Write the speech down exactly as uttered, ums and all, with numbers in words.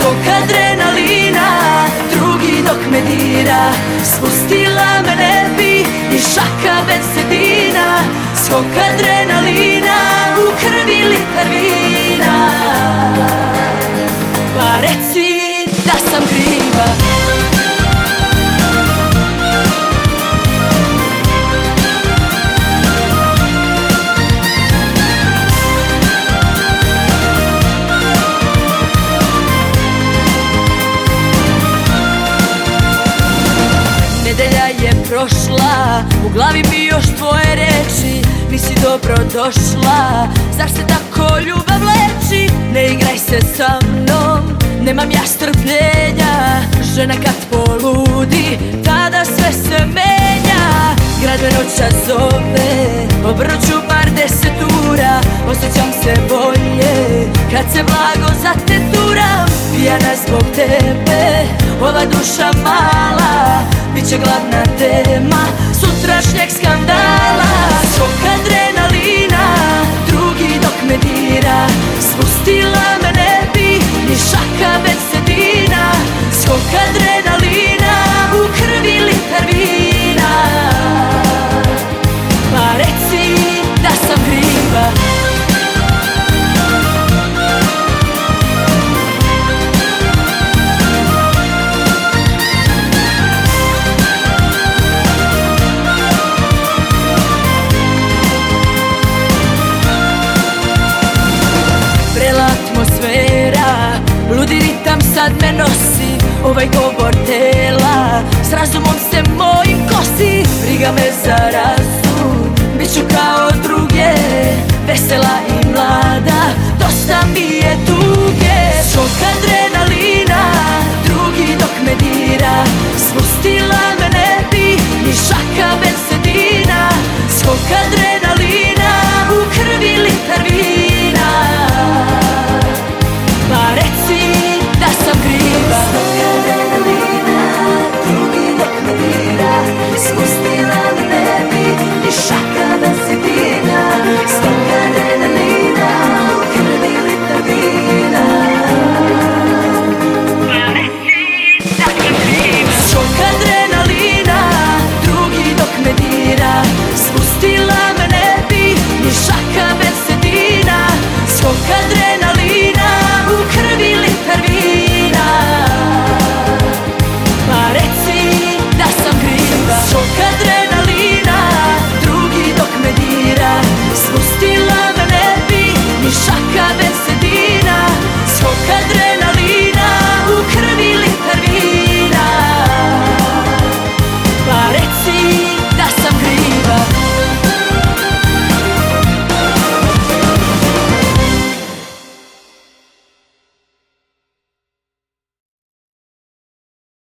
skok adrenalina, drugi dok me dira. Spustila me ne bi ni šaka bensedina. Skok adrenalina, u krvi litar vina. Pa reci da sam kriva. Nedelja je prošla, u glavi mi još tvoje reči. Nisi dobro došla, zašto se tako ljubav leči? Ne igraj se sa mnom, nemam ja strpljenja. Žena kad poludi, tada sve se menja. Grad me noća zove, obroću par desetura. Osjećam se bolje, kad se blago zateturam. Pijana zbog tebe, ova duša mala biće glavna tema sutrašnjeg skandala. Skok adrenalina, drugi dok me dira. Spustila me ne bi ni šaka bensedina. Skok adrenalina, u krvi litar vina. Pa reci da sam kriva. Atmosfera, ludi ritam sad me nosi. Ovaj govor tela s razumom se mojim kosi. Briga me za razum, bit ću kao druge, vesela i mlada, dosta mi je tuge.